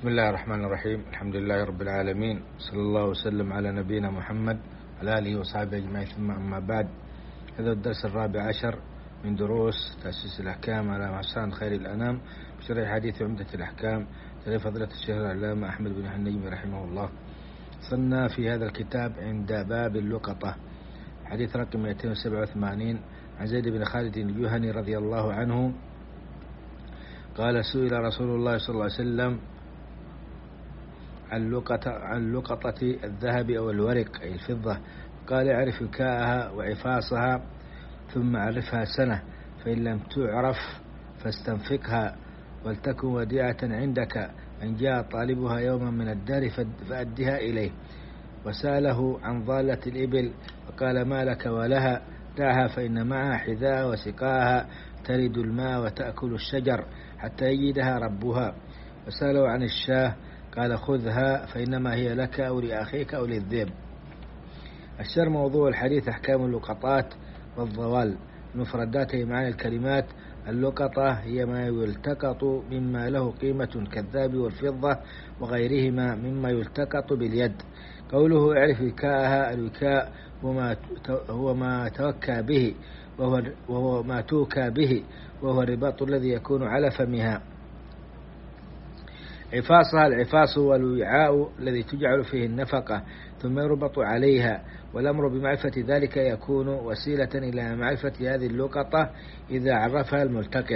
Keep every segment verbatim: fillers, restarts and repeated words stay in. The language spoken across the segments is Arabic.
بسم الله الرحمن الرحيم. الحمد لله رب العالمين، صلى الله وسلم على نبينا محمد وعلى آله وصحبه أجمعين، ثم أما بعد. هذا الدرس الرابع عشر من دروس تأسيس الأحكام على محسن خير الأنام بشرح حديث عمدة الأحكام لفضيلة الشيخ العلامة أحمد بن النجمي رحمه الله. صلنا في هذا الكتاب عند باب اللقطة، حديث رقم مئتين وسبعة وثمانين، عن زيد بن خالد الجهني رضي الله عنه قال: سئل رسول الله صلى الله عليه وسلم عن لقطة, عن لقطة الذهب أو الورق أي الفضة، قال: اعرف وكاءها وعفاصها ثم عرفها سنة، فإن لم تعرف فاستنفقها ولتكن وديعة عندك، أن جاء طالبها يوما من الدار فأدها إليه. وسأله عن ضالة الإبل وقال: ما لك ولها؟ دعها فإن معها حذاء وسقاها ترد الماء وتأكل الشجر حتى يجدها ربها. وسأله عن الشاه قال: خذها فإنما هي لك أو لأخيك أو للذئب. الشر موضوع الحديث أحكام اللقطات والضوال. مفردات معاني الكلمات: اللقطة هي ما يلتقط مما له قيمة كالذهب والفضة وغيرهما مما يلتقط باليد. قوله اعرف وكاءها، الوكاء هو ما توكى به وهو, وهو ما توكى به وهو الرباط الذي يكون على فمها. عفاصها، العفاص هو الوعاء الذي تجعل فيه النفقة ثم يربط عليها، والأمر بمعرفة ذلك يكون وسيلة إلى معرفة هذه اللقطة إذا عرفها الملتقط.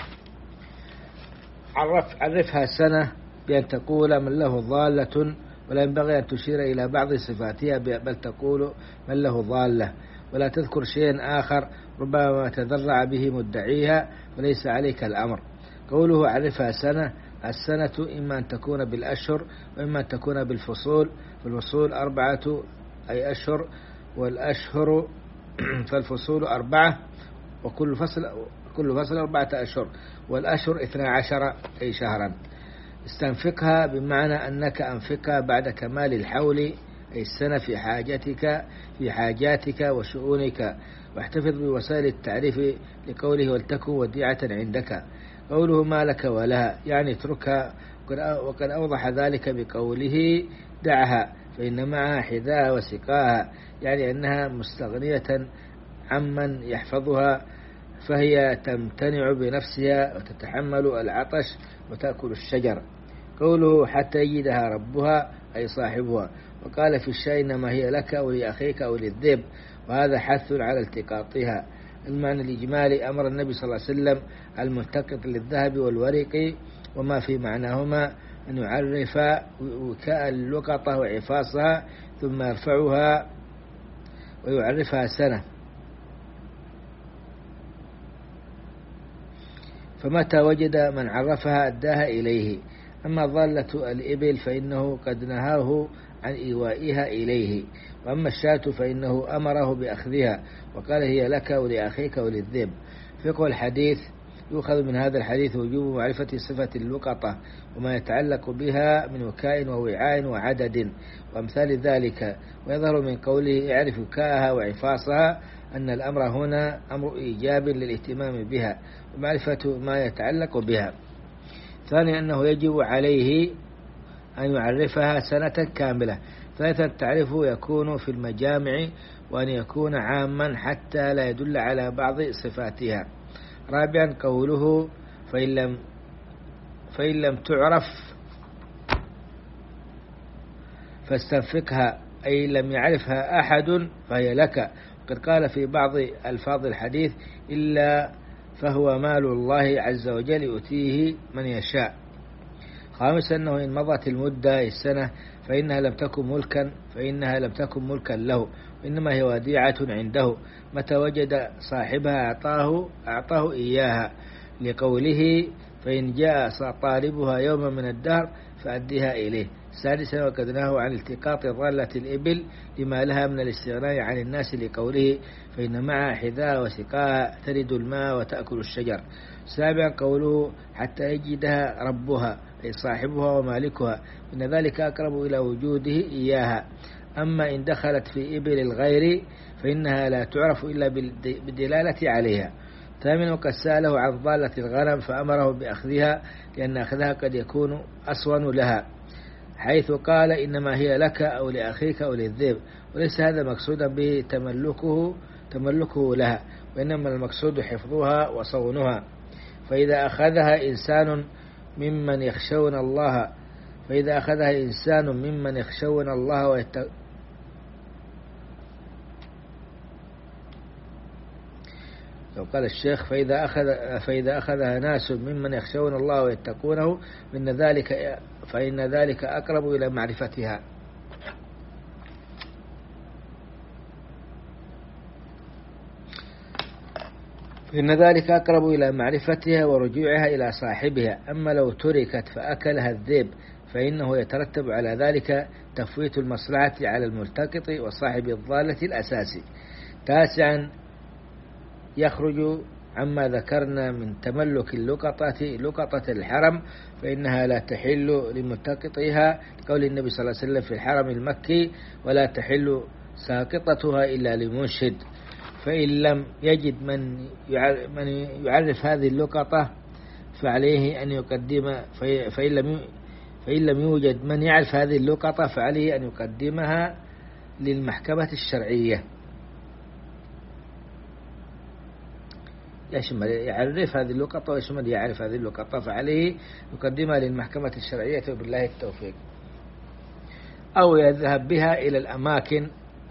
عرف عرفها سنة بأن تقول من له ضالة، ولا ينبغي أن تشير إلى بعض صفاتها، بل تقول من له ضالة، ولا تذكر شيئا آخر ربما تذرع به مدعيها وليس عليك الأمر. قوله عرفها سنة، السنة إما أن تكون بالأشهر وإما أن تكون بالفصول، فالفصول أربعة أي أشهر، والأشهر فالفصول أربعة، وكل فصل كل فصل أربعة أشهر، والأشهر اثنا عشر أي شهرا. استنفقها بمعنى أنك أنفقها بعد كمال الحول أي السنة في حاجتك في حاجاتك وشؤونك، واحتفظ بوسائل التعريف لقوله ولتكن وديعة عندك. قوله ما لك ولها يعني اتركها، وقد أوضح ذلك بقوله دعها فإن معها حذاء وسقاها، يعني أنها مستغنية عمن يحفظها، فهي تمتنع بنفسها وتتحمل العطش وتأكل الشجر. قوله حتى يجدها ربها أي صاحبها. وقال في الشاء إنما هي لك أو لأخيك أو للذئب، وهذا حث على التقاطها. المعنى الإجمالي: أمر النبي صلى الله عليه وسلم الملتقط للذهب والورق وما في معناهما أن يعرف وكاء اللقطة وعفاصها ثم يرفعها ويعرفها سنة، فمتى وجد من عرفها أداها إليه. أما ضالة الإبل فإنه قد نهاه عن إيوائها إليه، وأما الشاة فإنه أمره بأخذها وقال هي لك ولأخيك وللذئب. فقه الحديث: يؤخذ من هذا الحديث وجوب معرفة صفة اللقطة وما يتعلق بها من وكاء ووعاء وعدد وأمثال ذلك. ويظهر من قوله اعرف وكاءها وعفاصها أن الأمر هنا أمر إيجاب للاهتمام بها ومعرفة ما يتعلق بها. ثانيا أنه يجب عليه أن يعرفها سنة كاملة. ثالثا التعريف يكون في المجامع وأن يكون عاما حتى لا يدل على بعض صفاتها. رابعا قوله فإن لم, فإن لم تعرف فاستنفقها أي لم يعرفها أحد فهي لك. وقد قال في بعض ألفاظ الحديث إلا فهو مال الله عز وجل يؤتيه من يشاء. خامسا أنه إن مضت المدة السنة فإنها لم تكن ملكا فإنها لم تكن ملكا له، وإنما هي وديعة عنده، متى وجد صاحبها أعطاه أعطاه إياها، لقوله فإن جاء طالبها يوما من الدهر فأديها إليه. سادسا وقد نهوا عن التقاط ضالة الإبل لما لها من الاستغناء عن الناس، لقوله فإن معها حذاء وسقاها ترد الماء وتأكل الشجر. سابعا قوله حتى يجدها ربها أي صاحبها ومالكها، إن ذلك أقرب إلى وجوده إياها. أما إن دخلت في إبل الغير فإنها لا تعرف إلا بالدلالة عليها. ثامنا وقد سأله عن ضالة الغنم فأمره بأخذها لأن أخذها قد يكون أصون لها، حيث قال إنما هي لك أو لأخيك أو للذئب، وليس هذا مقصودا بتملكه تملكه لها، وإنما المقصود حفظها وصونها. فإذا أخذها إنسان ممن يخشون الله فإذا أخذها إنسان ممن يخشون الله ويت... لو قال الشيخ فإذا أخذ فإذا أخذها ناس ممن يخشون الله ويتقونه فإن ذلك فإن ذلك أقرب إلى معرفتها. فإن ذلك أقرب إلى معرفتها ورجوعها إلى صاحبها. أما لو تركت فأكلها الذئب فإنه يترتب على ذلك تفويت المصلحة على الملتقط وصاحب الضالة الأساسي. تاسعا يخرج عما ذكرنا من تملك اللقطة لقطة الحرم، فإنها لا تحل لملتقطها لقول النبي صلى الله عليه وسلم في الحرم المكي: ولا تحل ساقطتها إلا لمنشد. فإن لم يجد من من يعرف هذه اللقطة فعليه أن يقدم فإن لم فإن لم يوجد من يعرف هذه اللقطة فعليه أن يقدمها للمحكمة الشرعية. يشمل يعرف هذه اللقطة ويشمل يعرف هذه اللقطة فعليه يقدمها للمحكمة الشرعية وبالله التوفيق، أو يذهب بها إلى الأماكن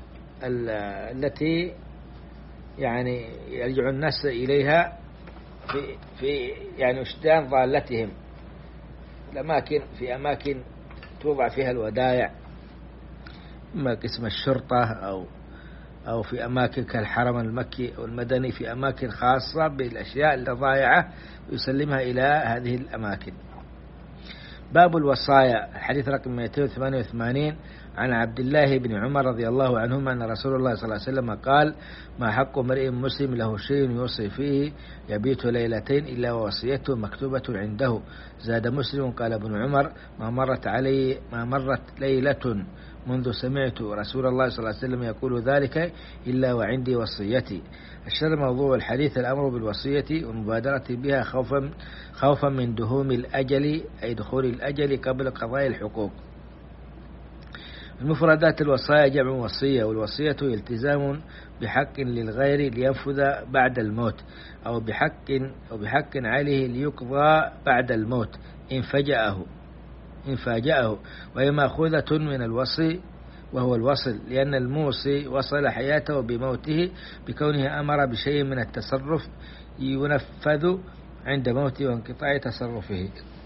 التي يعني يرجع الناس إليها في في يعني وجدان ضالتهم، الأماكن في أماكن توضع فيها الودائع، إما قسم الشرطة أو أو في أماكن كالحرم المكي أو المدني، في أماكن خاصة بالأشياء الضائعة ويسلمها إلى هذه الأماكن. باب الوصايا. الحديث رقم مئتين وثمانية وثمانين عن عبد الله بن عمر رضي الله عنهما أن رسول الله صلى الله عليه وسلم قال: ما حق امرئ مسلم له شيء يوصي فيه يبيت ليلتين إلا ووصيته مكتوبة عنده. زاد مسلم قال ابن عمر: ما مرت علي ما مرت ليلة منذ سمعت رسول الله صلى الله عليه وسلم يقول ذلك إلا وعندي وصيتي. الشر موضوع الحديث الأمر بالوصية والمبادرة بها خوفا خوفا من دهوم الأجل، أي دخول الأجل قبل قضاء الحقوق. المفردات الوصايا جمع وصية، والوصية التزام بحق للغير لينفذ بعد الموت، أو بحق أو بحق عليه ليقضى بعد الموت إن فجأه إن فاجأه وهي مأخوذة من الوصي وهو الوصل، لأن الموصي وصل حياته بموته بكونه أمر بشيء من التصرف ينفذ عند موته وانقطاع تصرفه.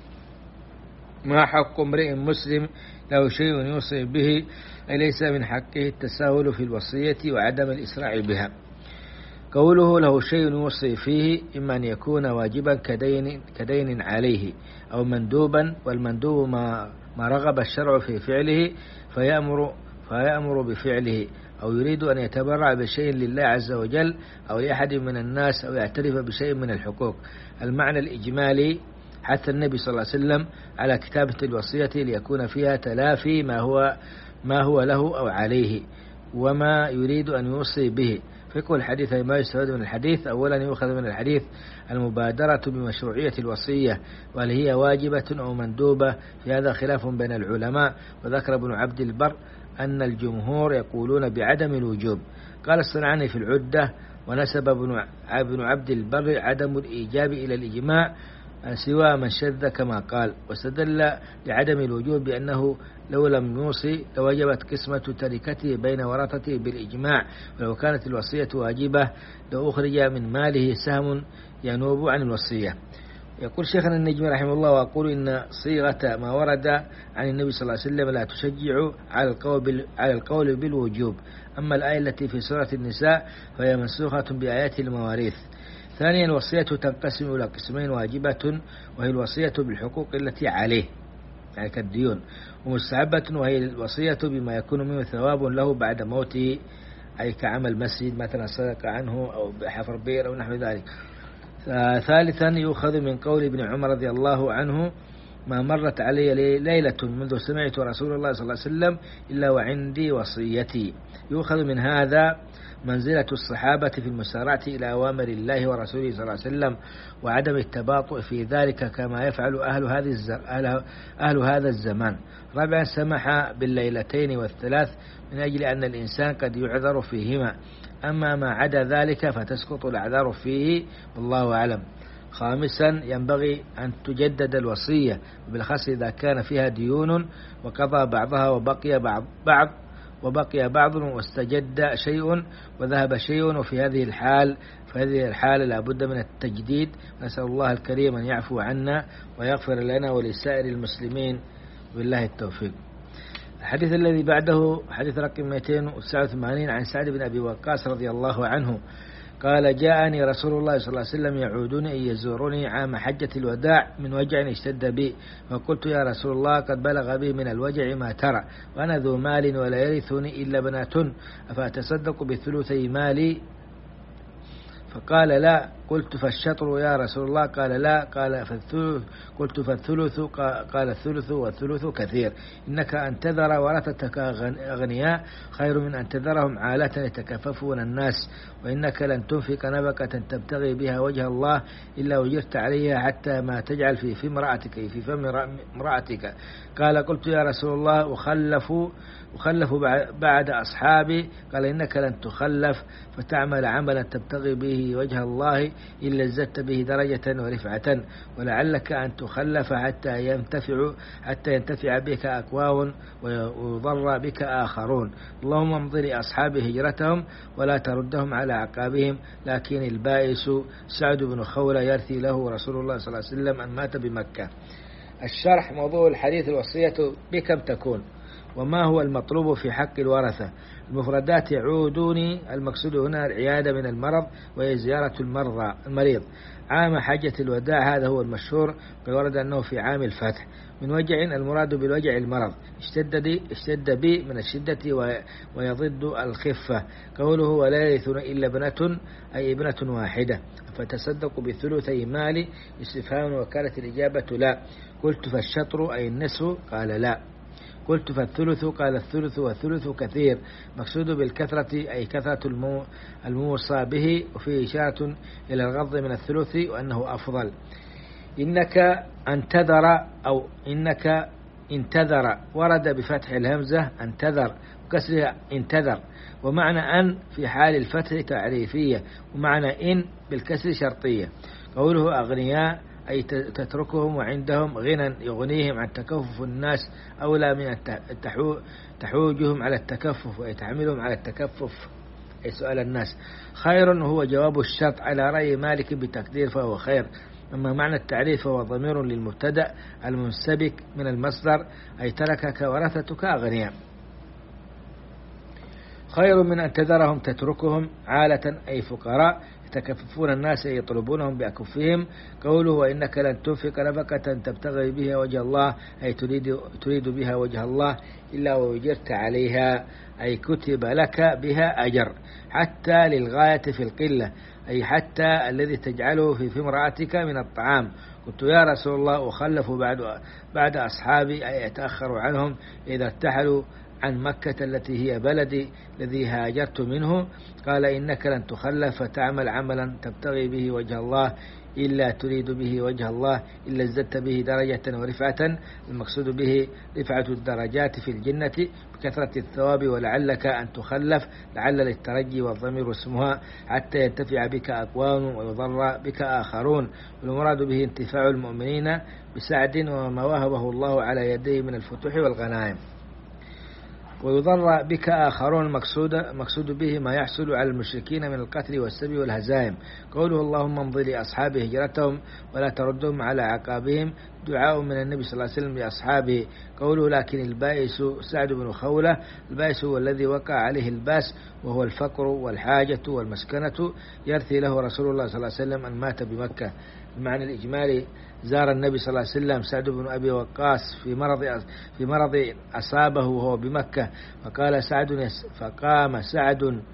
ما حق امرئ مسلم له شيء يوصي به، أي ليس من حقه التساهل في الوصية وعدم الإسراع بها. قوله له شيء يوصي فيه إما أن يكون واجبا كدين, كدين عليه، أو مندوبا، والمندوب ما, ما رغب الشرع في فعله فيأمر, فيأمر بفعله، أو يريد أن يتبرع بشيء لله عز وجل أو لأحد من الناس، أو يعترف بشيء من الحقوق. المعنى الإجمالي حث النبي صلى الله عليه وسلم على كتابة الوصية ليكون فيها تلافي ما هو ما هو له أو عليه وما يريد أن يوصي به. فقه الحديث ما يستفاد من الحديث: أولا يؤخذ من الحديث المبادرة بمشروعية الوصية، وهل هي واجبة أو مندوبة، في هذا خلاف بين العلماء. وذكر ابن عبد البر أن الجمهور يقولون بعدم الوجوب. قال الصنعاني في العدة: ونسب ابن عبد البر عدم الإيجاب إلى الإجماع سوى من شذ كما قال، واستدل لعدم الوجوب بأنه لو لم يوصي لوجبت قسمة تركته بين ورثته بالإجماع، ولو كانت الوصية واجبة لو أخرج من ماله سهم ينوب عن الوصية. يقول شيخنا النجمي رحمه الله: وأقول إن صيغة ما ورد عن النبي صلى الله عليه وسلم لا تشجع على القول على القول بالوجوب. أما الآية التي في سورة النساء فهي منسوخة بآيات المواريث. ثانيا الوصية تنقسم إلى قسمين: واجبة وهي الوصية بالحقوق التي عليه يعني كالديون، ومستحبة وهي الوصية بما يكون منه ثواب له بعد موته، أي كعمل مسجد مثلا صدق عنه أو بحفر بئر أو نحو ذلك. ثالثا يؤخذ من قول ابن عمر رضي الله عنه ما مرت علي ليلة منذ سمعت رسول الله صلى الله عليه وسلم إلا وعندي وصيتي. يؤخذ من هذا منزلة الصحابة في المسارعة إلى أوامر الله ورسوله صلى الله عليه وسلم وعدم التباطؤ في ذلك كما يفعل أهل هذه أهل, أهل هذا الزمان. رابعا سمح بالليلتين والثلاث من أجل أن الإنسان قد يعذر فيهما، أما ما عدا ذلك فتسقط الأعذار فيه والله أعلم. خامسا ينبغي أن تجدد الوصية بالخاص إذا كان فيها ديون وقضى بعضها وبقي بعض, بعض وبقي بعض واستجد شيء وذهب شيء، وفي هذه الحال فهذه الحالة لا بد من التجديد. نسأل الله الكريم أن يعفو عنا ويغفر لنا ولسائر المسلمين، بالله التوفيق. الحديث الذي بعده حديث رقم مئتين وتسعة وثمانين عن سعد بن أبي وقاص رضي الله عنه قال: جاءني رسول الله صلى الله عليه وسلم يعودني أن يزورني عام حجة الوداع من وجع اشتد بي، فقلت: يا رسول الله قد بلغ بي من الوجع ما ترى، وأنا ذو مال ولا يرثني إلا بنات، أفأتصدق بثلثي مالي؟ فقال: لا. قلت: فالشطر يا رسول الله؟ قال: لا. قال: فالثلث؟ قلت: فالثلث؟ قال: الثلث والثلث كثير. إنك أن تذر ورثتك أغنياء خير من أن تذرهم عالة يتكففون الناس، وإنك لن تنفق نفقة تبتغي بها وجه الله إلا وجرت عليها حتى ما تجعل في في امرأتك في فم امرأتك. قال: قلت: يا رسول الله أخلف أخلف بعد أصحابي؟ قال: إنك لن تخلف فتعمل عملا تبتغي به وجه الله إلا ازددت به درجة ورفعة، ولعلك أن تخلف حتى ينتفع حتى ينتفع بك أقوام ويضر بك آخرون. اللهم امض لأصحاب هجرتهم ولا تردهم على عقابهم. لكن البائس سعد بن خولة يرثي له رسول الله صلى الله عليه وسلم أن مات بمكة. الشرح: موضوع الحديث الوصية بكم تكون، وما هو المطلوب في حق الورثة. المفردات: يعودوني، المقصود هنا العيادة من المرض وهي زيارة المرضى المريض. عام حجة الوداع هذا هو المشهور، ورد أنه في عام الفتح. من وجع المراد بالوجع المرض. اشتد اشتد بي من الشدة ويضد الخفة. قوله: ولا يرثنا إلا ابنة أي ابنة واحدة. فتصدق بثلثي مالي؟ استفهام، وكانت الإجابة لا. قلت: فالشطر أي النصف؟ قال: لا. قلت: فالثلث؟ قال: الثلث والثلث كثير. مقصود بالكثرة أي كثرة المو الموصى به، وفيه إشارة إلى الغض من الثلث وأنه أفضل. إنك انتذر أو إنك انتذر ورد بفتح الهمزة انتذر وكسرها انتذر، ومعنى أن في حال الفتح تعريفية، ومعنى إن بالكسر شرطية. قوله أغنياء أي تتركهم وعندهم غنى يغنيهم عن تكفف الناس، أولى من تحوجهم على التكفف ويتحملهم على التكفف أي سؤال الناس. خير هو جواب الشرط على رأي مالك بتقدير فهو خير. أما معنى التعريف فهو ضمير للمبتدأ المنسبك من المصدر، أي تركك ورثتك أغنياء. خير من أن تذرهم تتركهم عالة أي فقراء يتكففون الناس يطلبونهم بأكفهم. قوله: وإنك لن تنفق نفقة تبتغي بها وجه الله أي تريد, تريد بها وجه الله إلا وأجرت عليها أي كتب لك بها أجر، حتى للغاية في القلة أي حتى الذي تجعله في امرأتك من الطعام. قلت: يا رسول الله أخلف بعد, بعد أصحابي أي أتأخر عنهم إذا ارتحلوا عن مكة التي هي بلدي الذي هاجرت منه؟ قال: إنك لن تخلف فتعمل عملا تبتغي به وجه الله إلا تريد به وجه الله إلا ازددت به درجة ورفعة. المقصود به رفعة الدرجات في الجنة بكثرة الثواب. ولعلك أن تخلف، لعل للترجي والضمير اسمها، حتى ينتفع بك أقوام ويضر بك آخرون. والمراد به انتفاع المؤمنين بسعد وما وهبه الله على يديه من الفتوح والغنائم. ويضر بك آخرون المقصود مقصود به ما يحصل على المشركين من القتل والسبي والهزائم. قوله: اللهم امضي لأصحاب هجرتهم ولا تردهم على عقابهم، دعاء من النبي صلى الله عليه وسلم لأصحابه. قوله: لكن البائس سعد بن خولة، البائس هو الذي وقع عليه الباس وهو الفقر والحاجة والمسكنة، يرثي له رسول الله صلى الله عليه وسلم أن مات بمكة. المعنى الإجمالي: زار النبي صلى الله عليه وسلم سعد بن أبي وقاص في مرض في مرض أصابه وهو بمكة، فقال سعد فقام سعد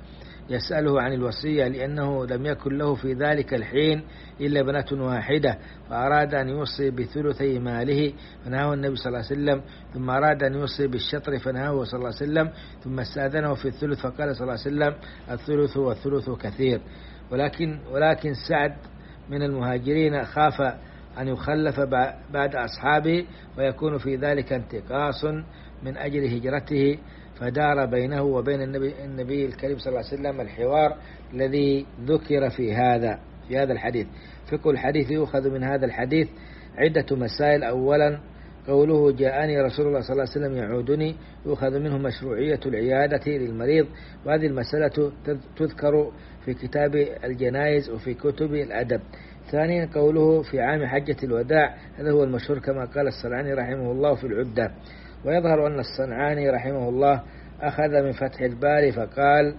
يسأله عن الوصية لأنه لم يكن له في ذلك الحين إلا ابنة واحدة، فأراد أن يوصي بثلثي ماله فنهاه النبي صلى الله عليه وسلم، ثم أراد أن يوصي بالشطر فنهاه صلى الله عليه وسلم، ثم استأذنه في الثلث فقال صلى الله عليه وسلم الثلث والثلث كثير. ولكن ولكن سعد من المهاجرين خاف أن يخلف بعد أصحابه ويكون في ذلك انتقاص من أجل هجرته، فدار بينه وبين النبي, النبي الكريم صلى الله عليه وسلم الحوار الذي ذكر في هذا في هذا الحديث. فقه الحديث يؤخذ من هذا الحديث عدة مسائل. أولا قوله جاءني رسول الله صلى الله عليه وسلم يعودني، يؤخذ منه مشروعية العيادة للمريض، وهذه المسألة تذكر في كتاب الجنائز وفي كتب الأدب. ثانيا قوله في عام حجة الوداع، هذا هو المشهور كما قال الصنعاني رحمه الله في العدة. ويظهر أن الصنعاني رحمه الله أخذ من فتح الباري فقال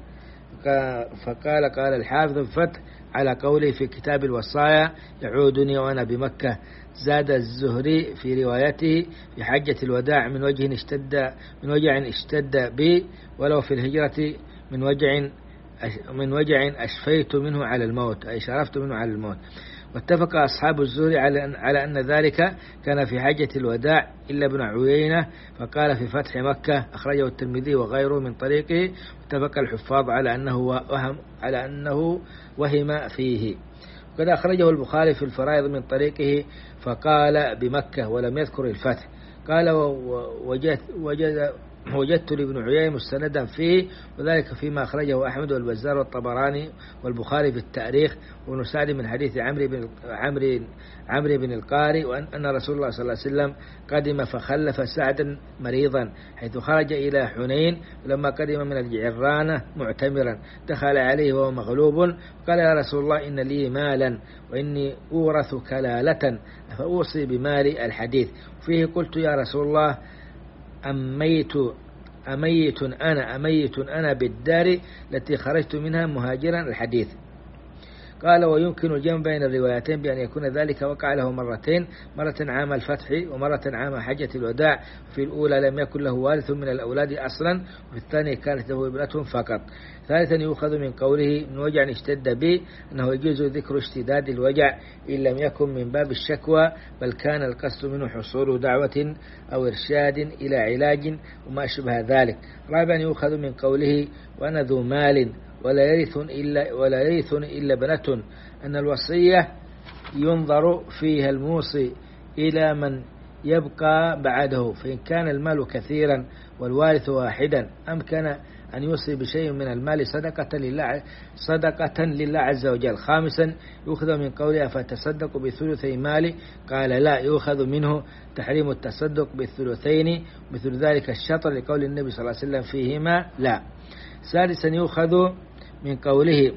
فقال قال الحافظ الفتح على قوله في كتاب الوصايا يعودني وأنا بمكة. زاد الزهري في روايته في حجة الوداع من وجه اشتد من وجع اشتد بي، ولو في الهجرة من وجع من وجع أشفيت منه على الموت، أي شرفت منه على الموت. واتفق أصحاب الزهري على أن ذلك كان في حجة الوداع إلا ابن عيينة، فقال في فتح مكة، أخرجه الترمذي وغيره من طريقه. واتفق الحفاظ على أنه وهم على أنه وهم فيه. وقد أخرجه البخاري في الفرائض من طريقه فقال بمكة ولم يذكر الفتح. قال وجدت وجد وجدت لابن عيينة مستندا فيه، وذلك فيما أخرجه أحمد والبزار والطبراني والبخاري في التاريخ وابن سعد من حديث عمرو بن عمرو عمرو بن القاري، وأن أن رسول الله صلى الله عليه وسلم قدم فخلف سعدا مريضا حيث خرج إلى حنين، ولما قدم من الجعرانة معتمرا دخل عليه وهو مغلوب، قال يا رسول الله إن لي مالا وإني أورث كلالة فأوصي بمالي الحديث. فيه قلت يا رسول الله أميت أميت أنا أميت أنا بالدار التي خرجت منها مهاجرا الحديث. قال ويمكن الجمع بين الروايتين بأن يكون ذلك وقع له مرتين، مرة عام الفتح ومرة عام حجة الوداع. في الأولى لم يكن له وارث من الأولاد أصلا، وفي الثانية كانت له ابنة فقط. ثالثا يؤخذ من قوله من وجع اشتد به أنه يجوز ذكر اشتداد الوجع إن لم يكن من باب الشكوى، بل كان القصد منه حصول دعوة أو إرشاد إلى علاج وما أشبه ذلك. رابعا يؤخذ من قوله وأنا ذو مال ولا يرث إلا ولا يرث إلا بنة أن الوصية ينظر فيها الموصي إلى من يبقى بعده، فإن كان المال كثيرا والوارث واحدا أمكن أن يوصي بشيء من المال صدقة لله صدقة لله عز وجل. خامسا يؤخذ من قوله فتصدق بثلثي مالي، قال لا، يؤخذ منه تحريم التصدق بالثلثين مثل ذلك الشطر لقول النبي صلى الله عليه وسلم فيهما لا. سادسا يؤخذ من قوله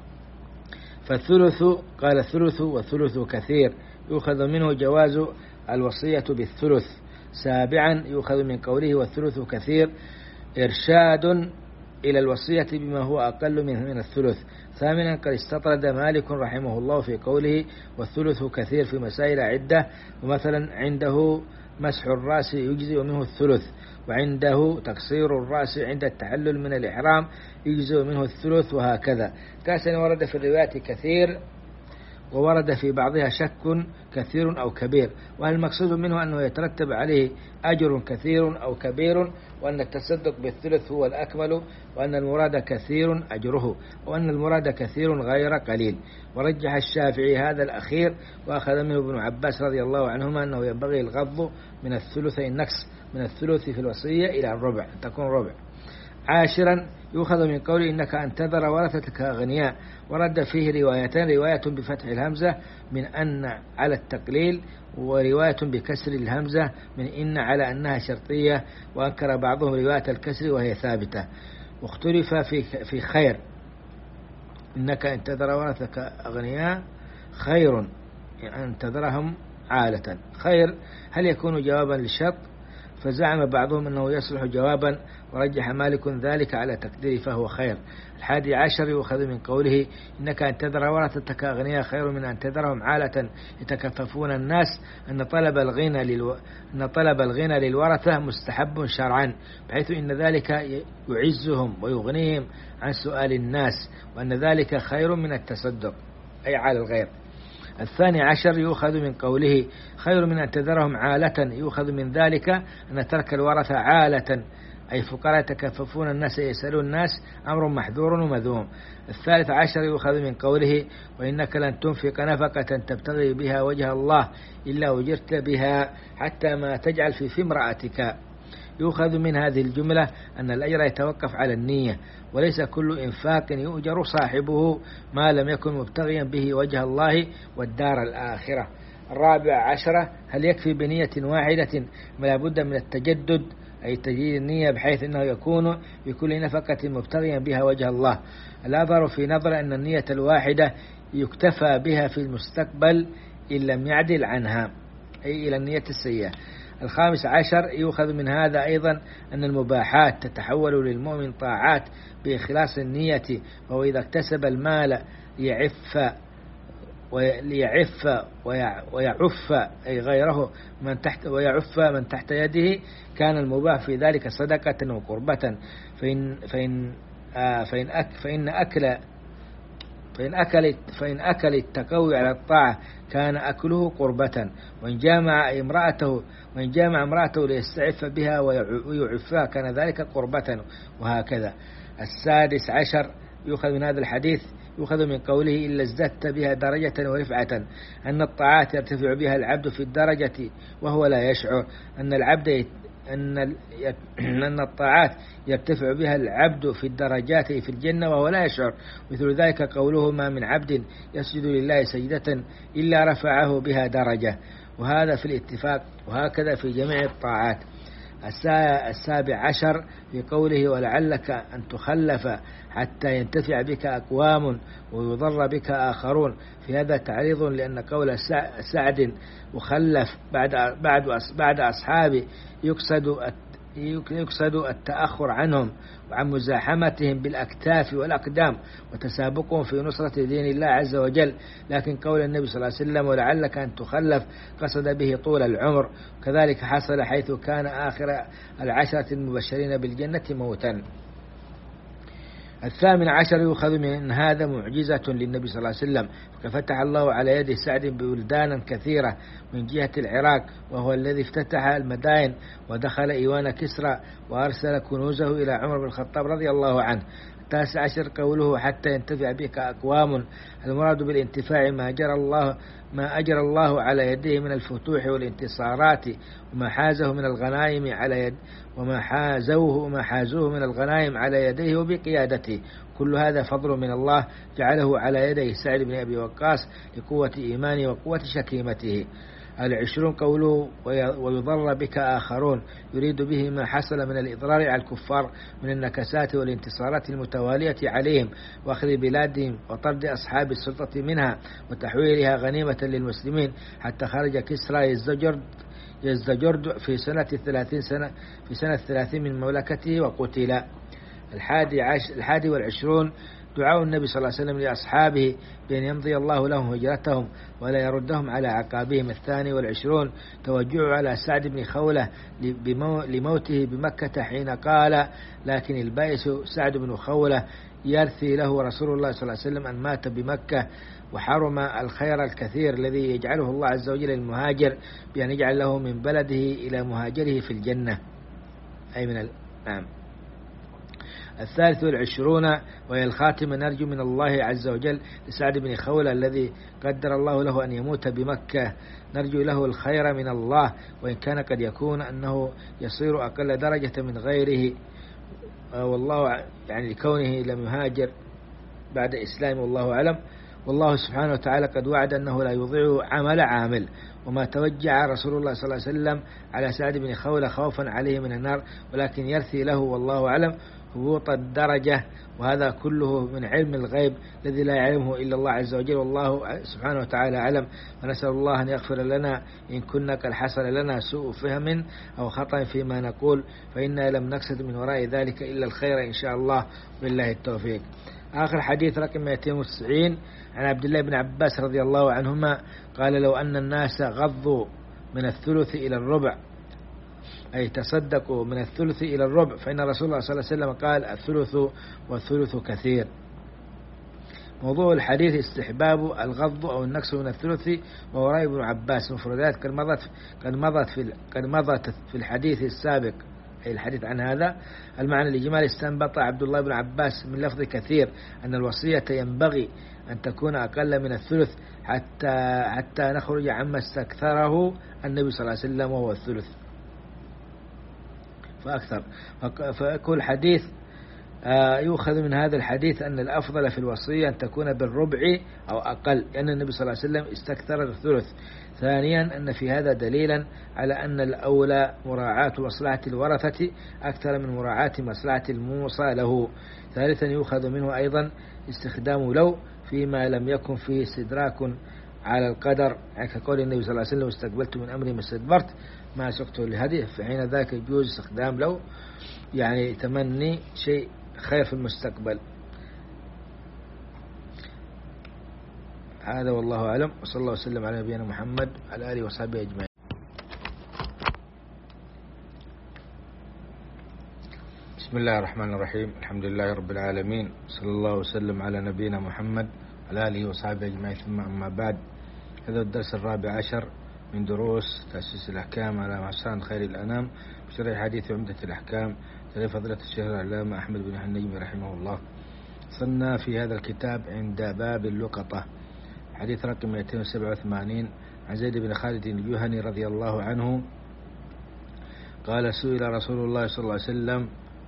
فالثلث، قال الثلث والثلث كثير، يؤخذ منه جواز الوصية بالثلث. سابعا يؤخذ من قوله والثلث كثير إرشاد إلى الوصية بما هو أقل من الثلث. ثامنا قد استطرد مالك رحمه الله في قوله والثلث كثير في مسائل عدة، ومثلا عنده مسح الرأس يجزئ منه الثلث، وعنده تقصير الرأس عند التحلل من الإحرام يجزئ منه الثلث، وهكذا. تاسعا ورد في الروايات كثير وورد في بعضها شك كثير أو كبير، والمقصود منه أنه يترتب عليه أجر كثير أو كبير، وأن التصدق بالثلث هو الأكمل، وأن المراد كثير أجره، وأن المراد كثير غير قليل. ورجح الشافعي هذا الأخير، وأخذ منه ابن عباس رضي الله عنهما أنه ينبغي الغض من الثلث النقص من الثلث في الوصية إلى الربع، تكون ربع. عاشرا يؤخذ من قول إنك أن تذر ورثتك أغنياء، ورد فيه روايتان، رواية بفتح الهمزة من أن على التقليل، ورواية بكسر الهمزة من إن على أنها شرطية، وأنكر بعضهم رواية الكسر وهي ثابتة. واختلف في في خير، إنك أن تذر ورثتك أغنياء خير أن تذرهم عالة. خير هل يكون جوابا للشرط فزعم بعضهم أنه يصلح جوابا، ورجح مالك ذلك على تقديره فهو خير. الحادي عشر يؤخذ من قوله إنك أن تذر ورثتك أغنياء خير من أن تذرهم عالة يتكففون الناس، أن طلب الغنى للو... أن طلب الغنى للورثة مستحب شرعا، بحيث إن ذلك يعزهم ويغنيهم عن سؤال الناس، وأن ذلك خير من التصدق أي على الغير. الثاني عشر يؤخذ من قوله خير من أن تذرهم عالة، يؤخذ من ذلك أن ترك الورثة عالة أي فقراء يتكففون الناس يسألون الناس أمر محذور ومذموم. الثالث عشر يؤخذ من قوله وإنك لن تنفق نفقة تبتغي بها وجه الله إلا أجرت بها حتى ما تجعل في في امرأتك. يؤخذ من هذه الجملة أن الأجر يتوقف على النية، وليس كل إنفاق يؤجر صاحبه ما لم يكن مبتغيا به وجه الله والدار الآخرة. الرابع عشر هل يكفي بنية واحدة ما لابد من التجدد أي تجديد النية بحيث أنه يكون بكل نفقة مبتغيا بها وجه الله. الأظهر في نظر أن النية الواحدة يكتفى بها في المستقبل إن لم يعدل عنها أي إلى النية السيئة. الخامس عشر يؤخذ من هذا أيضا أن المباحات تتحول للمؤمن طاعات بإخلاص النية، وهو إذا اكتسب المال ليعف وليعف ويعف أي غيره من تحت ويعف من تحت يده، كان المباح في ذلك صدقة وقربة. فإن فإن آه فإن أك فإن أكل فإن أكل فإن أكل التقوي على الطاعة كان أكله قربة، وإن جامع امرأته وإن جامع امرأته ليستعف بها ويعفها كان ذلك قربة، وهكذا. السادس عشر يؤخذ من هذا الحديث يؤخذ من قوله إلا ازددت بها درجة ورفعة، أن الطاعات يرتفع بها العبد في الدرجة وهو لا يشعر، أن العبد أن أن الطاعات يرتفع بها العبد في الدرجات في الجنة وهو لا يشعر، مثل ذلك قوله ما من عبد يسجد لله سجدة إلا رفعه بها درجة، وهذا في الاتفاق، وهكذا في جميع الطاعات. السابع عشر في قوله ولعلك أن تخلف حتى ينتفع بك أقوام ويضر بك آخرون، في هذا تعريض لأن قول سعد مخلف بعد بعد بعد أصحابه يقصد يقصد التأخر عنهم وعن مزاحمتهم بالأكتاف والأقدام وتسابقهم في نصرة دين الله عز وجل، لكن قول النبي صلى الله عليه وسلم ولعلك أن تخلف قصد به طول العمر، كذلك حصل حيث كان آخر العشرة المبشرين بالجنة موتا. الثامن عشر يؤخذ من هذا معجزة للنبي صلى الله عليه وسلم، ففتح الله على يد سعد ببلدانا كثيرة من جهة العراق، وهو الذي افتتح المدائن ودخل إيوان كسرى وأرسل كنوزه إلى عمر بن الخطاب رضي الله عنه. التاسع عشر قوله حتى ينتفع بك أقوام، المراد بالانتفاع ما جرى الله ما أجرى الله على يديه من الفتوح والانتصارات وما حازه من الغنائم على يد وما حازوه وما حازوه من الغنائم على يديه وبقيادته، كل هذا فضل من الله جعله على يديه سعد بن أبي وقاص لقوة إيمانه وقوة شكيمته. العشرون قوله ويضر بك آخرون، يريد به ما حصل من الإضرار على الكفار من النكسات والانتصارات المتوالية عليهم وأخذ بلادهم وطرد أصحاب السلطة منها وتحويلها غنيمة للمسلمين، حتى خرج كسرى يزدجرد يزدجرد في سنة ثلاثين سنة في سنة ثلاثين من مملكته وقتل. الحادي عشر الحادي والعشرون دعاء النبي صلى الله عليه وسلم لأصحابه بأن يمضي الله لهم هجرتهم ولا يردهم على عقابهم. الثاني والعشرون توجعه على سعد بن خولة لموته بمكة حين قال لكن البائس سعد بن خولة يرثي له رسول الله صلى الله عليه وسلم أن مات بمكة، وحرم الخير الكثير الذي يجعله الله عز وجل للمهاجر بأن يجعل له من بلده إلى مهاجره في الجنة أي من ال... نعم. الثالث والعشرون وهي الخاتمة نرجو من الله عز وجل لسعد بن خولة الذي قدر الله له أن يموت بمكة، نرجو له الخير من الله، وإن كان قد يكون أنه يصير أقل درجة من غيره، والله يعني لكونه لم يهاجر بعد إسلام، والله أعلم. والله سبحانه وتعالى قد وعد أنه لا يضيع عمل عامل، وما توجع رسول الله صلى الله عليه وسلم على سعد بن خولة خوفا عليه من النار، ولكن يرثي له والله أعلم. هبوط الدرجة، وهذا كله من علم الغيب الذي لا يعلمه إلا الله عز وجل، والله سبحانه وتعالى أعلم. ونسأل الله أن يغفر لنا إن كنا قد حصل لنا سوء فهم أو خطأ فيما نقول، فإنا لم نقصد من وراء ذلك إلا الخير إن شاء الله، بالله التوفيق. آخر حديث رقم مئتين وتسعين عن عبد الله بن عباس رضي الله عنهما قال: لو أن الناس غضوا من الثلث إلى الربع، أي تصدقوا من الثلث إلى الربع، فإن رسول الله صلى الله عليه وسلم قال: الثلث والثلث كثير. موضوع الحديث استحباب الغض أو النقص من الثلث، ووراء ابن عباس مفردات قد مضت قد مضت في قد مضت في الحديث السابق، أي الحديث عن هذا المعنى الإجمالي. استنبط عبد الله بن عباس من لفظ كثير أن الوصية ينبغي أن تكون أقل من الثلث حتى حتى نخرج عما استكثره النبي صلى الله عليه وسلم وهو الثلث فأكثر. فكل حديث يؤخذ من هذا الحديث أن الأفضل في الوصية أن تكون بالربع أو أقل، لأن النبي صلى الله عليه وسلم استكثر الثلث. ثانيا أن في هذا دليلا على أن الأولى مراعاة مصلحة الورثة أكثر من مراعاة مصلحة الموصى له. ثالثا يؤخذ منه أيضا استخدام لو فيما لم يكن فيه استدراك على القدر، يعني كقول النبي صلى الله عليه وسلم: استقبلت من أمري ما استدبرت ما سقته لهدي، فحين ذاك يجوز استخدام لو، يعني تمني شيء خير في المستقبل. هذا والله أعلم، وصلى الله وسلم على نبينا محمد وعلى آله وصحبه أجمعين. بسم الله الرحمن الرحيم، الحمد لله رب العالمين، صلى الله وسلم على نبينا محمد وعلى آله وصحبه أجمعين، ثم أما بعد. هذا الدرس الرابع عشر من دروس تأسيس الأحكام على محسن خير الأنام بشرح حديث عمدة الأحكام لفضيلة الشيخ العلامة أحمد بن النجمي رحمه الله. صلنا في هذا الكتاب عند باب اللقطة، حديث رقم مئتين وسبعة وثمانين عن زيد بن خالد الجهني رضي الله عنه قال: سئل رسول الله صلى الله عليه وسلم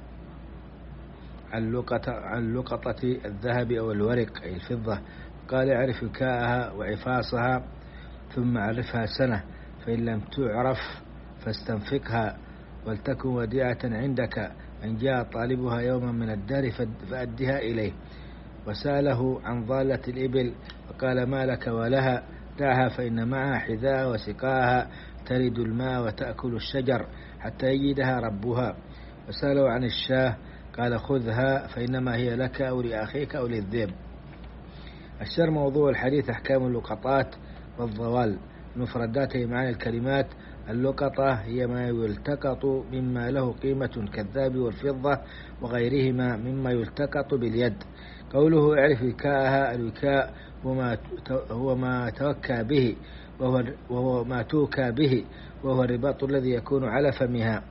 عن لقطة عن لقطة الذهب أو الورق أي الفضة، قال: اعرف وكاءها وعفاصها ثم عرفها سنة، فإن لم تعرف فاستنفقها، ولتكن وديعة عندك، أن جاء طالبها يوما من الدار فأدها إليه. وسأله عن ضالة الإبل فقال: ما لك ولها؟ دعها فإن معها حذاء وسقاها، ترد الماء وتأكل الشجر حتى يجدها ربها. وسأله عن الشاه قال: خذها فإنما هي لك أو لأخيك أو للذئب. الشر موضوع الحديث أحكام اللقطات والضوال. مفردات معاني الكلمات: اللقطة هي ما يلتقط مما له قيمة كالذهب والفضة وغيرهما مما يلتقط باليد. قوله اعرف وكاءها، الوكاء هو ما توكى به وهو, وهو ما توكى به وهو الرباط الذي يكون على فمها.